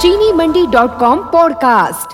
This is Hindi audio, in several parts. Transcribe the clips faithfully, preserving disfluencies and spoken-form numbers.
चीनी Mandi dot com podcast.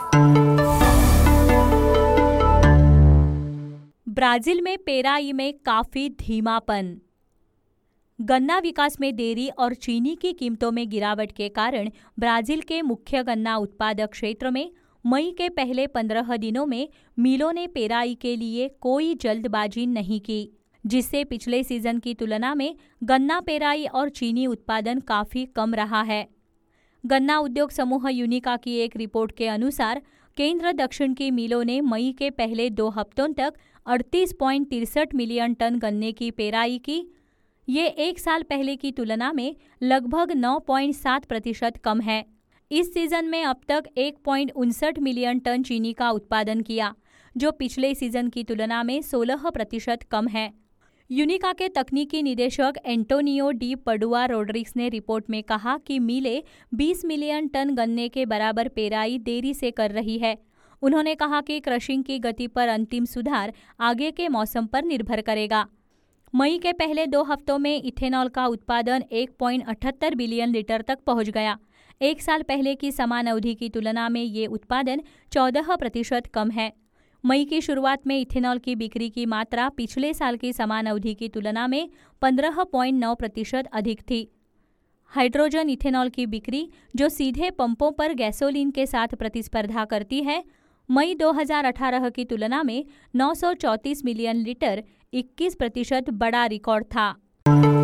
Brazil में पेराई में काफी धीमापन। गन्ना विकास में देरी और चीनी की कीमतों में गिरावट के कारण ब्राजील के मुख्य गन्ना उत्पादक क्षेत्र में मई के पहले पंद्रह दिनों में मिलों ने पेराई के लिए कोई जल्दबाजी नहीं की, जिससे पिछले सीजन की तुलना में गन्ना पेराई और चीनी उत्पादन काफी कम रहा है। गन्ना उद्योग समूह यूनिका की एक रिपोर्ट के अनुसार केंद्र दक्षिण की मिलों ने मई के पहले दो हफ्तों तक अड़तीस पॉइंट तिरसठ मिलियन टन गन्ने की पेराई की। ये एक साल पहले की तुलना में लगभग नौ पॉइंट सात प्रतिशत कम है। इस सीजन में अब तक एक पॉइंट उनसठ मिलियन टन चीनी का उत्पादन किया, जो पिछले सीजन की तुलना में सोलह प्रतिशत कम है। यूनिका के तकनीकी निदेशक एंटोनियो डी पडुआ रोड्रिग्स ने रिपोर्ट में कहा कि मिलें बीस मिलियन टन गन्ने के बराबर पेराई देरी से कर रही है। उन्होंने कहा कि क्रशिंग की गति पर अंतिम सुधार आगे के मौसम पर निर्भर करेगा। मई के पहले दो हफ्तों में इथेनॉल का उत्पादन एक पॉइंट अठहत्तर बिलियन लीटर तक पहुंच गया। एक साल पहले की समान अवधि की तुलना में ये उत्पादन चौदह प्रतिशत कम है। मई की शुरुआत में इथेनॉल की बिक्री की मात्रा पिछले साल की समान अवधि की तुलना में पंद्रह पॉइंट नौ प्रतिशत अधिक थी। हाइड्रोजन इथेनॉल की बिक्री, जो सीधे पंपों पर गैसोलीन के साथ प्रतिस्पर्धा करती है, मई दो हज़ार अठारह की तुलना में नौ सौ चौंतीस मिलियन लीटर, इक्कीस प्रतिशत बड़ा रिकॉर्ड था।